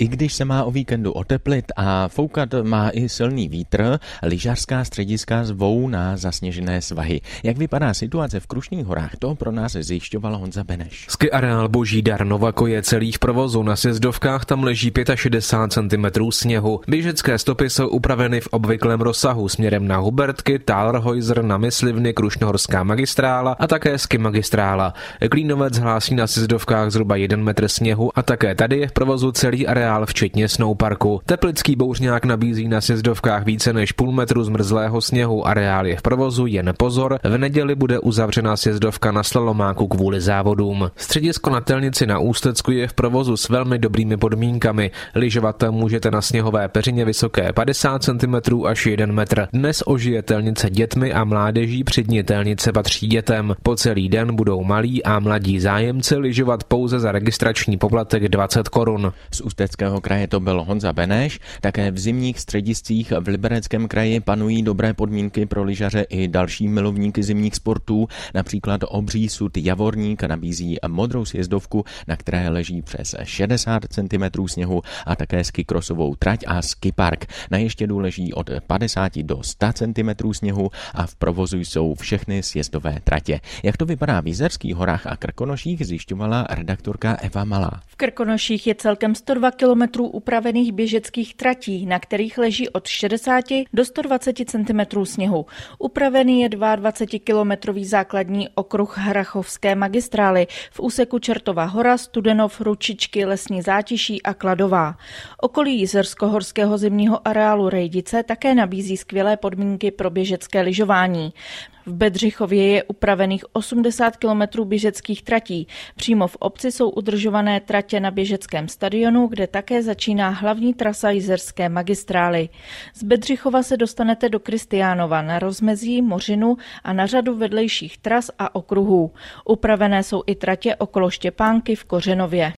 I když se má o víkendu oteplit a foukat má i silný vítr, lyžařská střediska zvou na zasněžené svahy. Jak vypadá situace v Krušných horách, to pro nás zjišťoval Honza Beneš. Ski areál Boží dar Novako je celý v provozu, na sjezdovkách tam leží 65 cm sněhu. Běžecké stopy jsou upraveny v obvyklém rozsahu směrem na Hubertky, Thalerhäuser, na Myslivny, Krušnohorská magistrála a také ski magistrála. Klínovec hlásí na sjezdovkách zhruba 1 metr sněhu a také tady je v provozu celý areál včetně snowparku. Teplický bouřňák nabízí na sjezdovkách více než půl metru zmrzlého sněhu, areál je v provozu, jen pozor, v neděli bude uzavřena sjezdovka na slalomáku kvůli závodům. Středisko na Telnici na Ústecku je v provozu s velmi dobrými podmínkami. Lyžovat můžete na sněhové peřině vysoké 50 cm až 1 metr. Dnes ožije Telnice dětmi a mládeží, přední Telnice patří dětem. Po celý den budou malí a mladí zájemci lyžovat pouze za registrační poplatek 20 korun. Z Ústeckého kraje to byl Honza Beneš. Také v zimních střediscích v Libereckém kraji panují dobré podmínky pro lyžaře i další milovníky zimních sportů. Například Obří sud Javorník nabízí modrou sjezdovku, na které leží přes 60 cm sněhu, a také skikrosovou trať a skipark. Na Ještědu leží od 50 do 100 cm sněhu a v provozu jsou všechny sjezdové tratě. Jak to vypadá v Jizerských horách a Krkonoších, zjišťovala redaktorka Eva Malá. V Krkonoších je celkem 102 kilometrů upravených běžeckých tratí, na kterých leží od 60 do 120 cm sněhu. Upravený je 22-kilometrový základní okruh Hrachovské magistrály v úseku Čertova hora, Studenov, Ručičky, Lesní Zátiší a Kladová. Okolí Jizerskohorského zimního areálu Rejdice také nabízí skvělé podmínky pro běžecké lyžování. V Bedřichově je upravených 80 kilometrů běžeckých tratí. Přímo v obci jsou udržované tratě na běžeckém stadionu, kde také začíná hlavní trasa Jizerské magistrály. Z Bedřichova se dostanete do Kristiánova, na rozmezí, Mořinu a na řadu vedlejších tras a okruhů. Upravené jsou i tratě okolo Štěpánky v Kořenově.